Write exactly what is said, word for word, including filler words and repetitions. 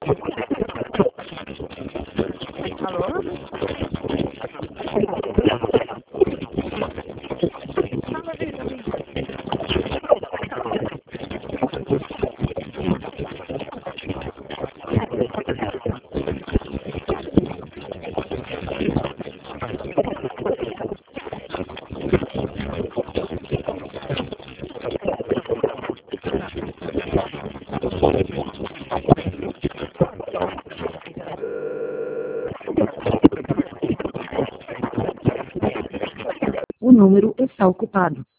Alô? Fala, vida, amiga. O número está ocupado.